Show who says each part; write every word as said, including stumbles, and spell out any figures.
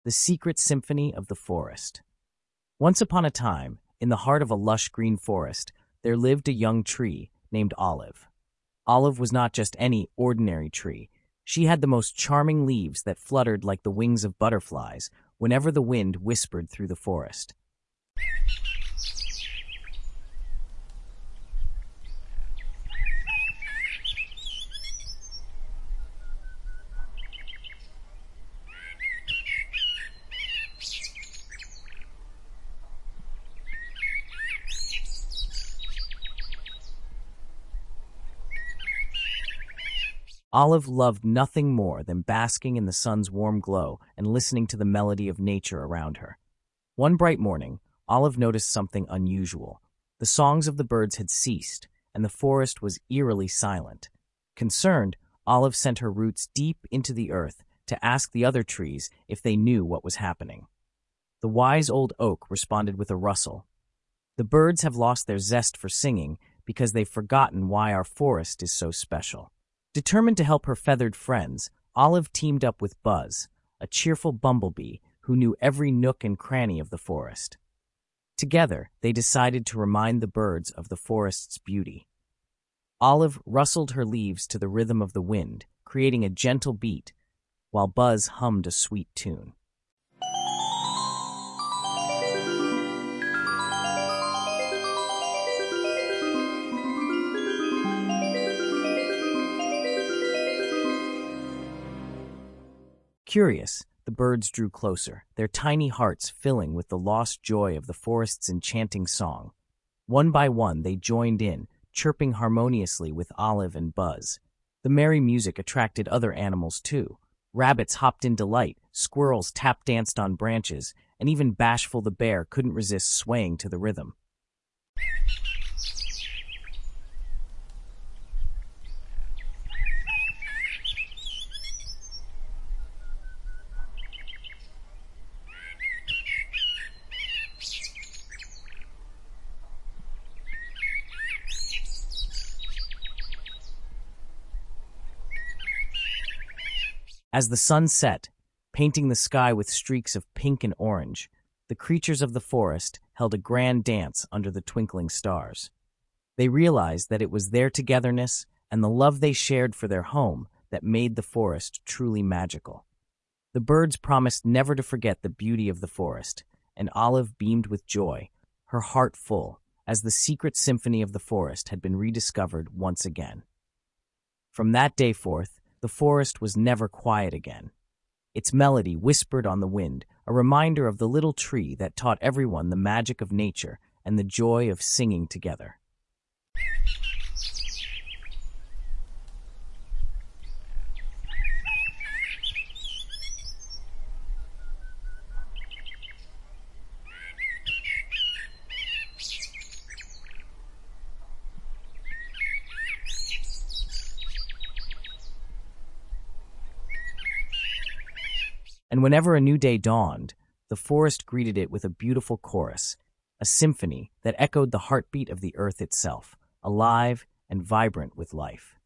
Speaker 1: The Secret Symphony of the Forest. Once upon a time, in the heart of a lush green forest, there lived a young tree named Olive. Olive was not just any ordinary tree. She had the most charming leaves that fluttered like the wings of butterflies whenever the wind whispered through the forest. Olive loved nothing more than basking in the sun's warm glow and listening to the melody of nature around her. One bright morning, Olive noticed something unusual. The songs of the birds had ceased, and the forest was eerily silent. Concerned, Olive sent her roots deep into the earth to ask the other trees if they knew what was happening. The wise old oak responded with a rustle. "The birds have lost their zest for singing because they've forgotten why our forest is so special." Determined to help her feathered friends, Olive teamed up with Buzz, a cheerful bumblebee who knew every nook and cranny of the forest. Together, they decided to remind the birds of the forest's beauty. Olive rustled her leaves to the rhythm of the wind, creating a gentle beat, while Buzz hummed a sweet tune. Curious, the birds drew closer, their tiny hearts filling with the lost joy of the forest's enchanting song. One by one, they joined in, chirping harmoniously with Olive and Buzz. The merry music attracted other animals too. Rabbits hopped in delight, squirrels tap-danced on branches, and even Bashful the bear couldn't resist swaying to the rhythm. As the sun set, painting the sky with streaks of pink and orange, the creatures of the forest held a grand dance under the twinkling stars. They realized that it was their togetherness and the love they shared for their home that made the forest truly magical. The birds promised never to forget the beauty of the forest, and Olive beamed with joy, her heart full, as the secret symphony of the forest had been rediscovered once again. From that day forth, the forest was never quiet again. Its melody whispered on the wind, a reminder of the little tree that taught everyone the magic of nature and the joy of singing together. And whenever a new day dawned, the forest greeted it with a beautiful chorus, a symphony that echoed the heartbeat of the earth itself, alive and vibrant with life.